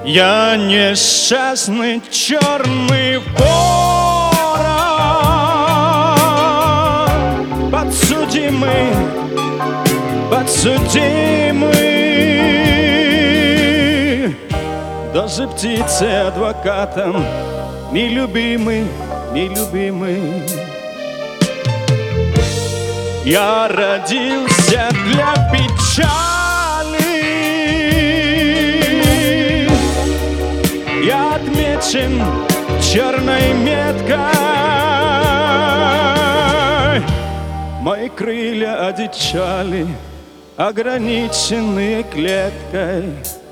Я несчастный черный ворон, подсудимый, подсудимый. Даже птицы адвокатом нелюбимый, нелюбимый. Я родился для печали, я отмечен черной меткой, мои крылья одичали, ограниченные клеткой.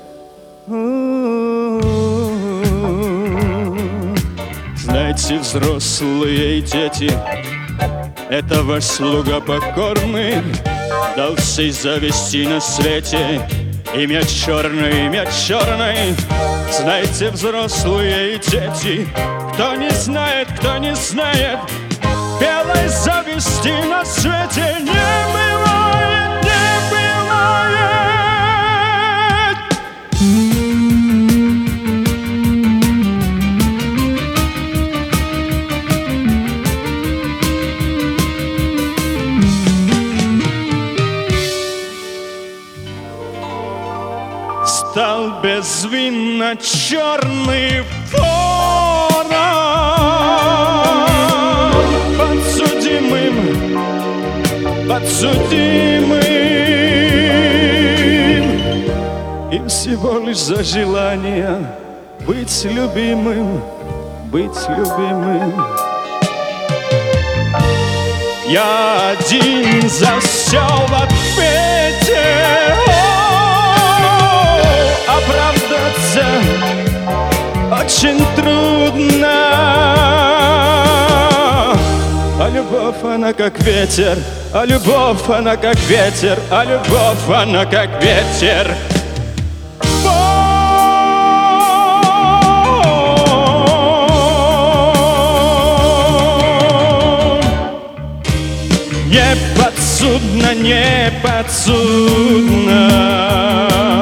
Знаете, взрослые и дети, это ваш слуга покорный, дал всей зависти на свете имя черное, имя черное. Знаете, взрослые и дети, кто не знает, белой зависти на свете не бывает, не бывает. Стал безвинно черный ворон, подсудимым, подсудимым. И всего лишь за желание быть любимым, быть любимым. Я один за все в ответе. Оправдаться очень трудно, а любовь она как ветер, а любовь она как ветер, а любовь она как ветер. Не подсудно, не подсудно.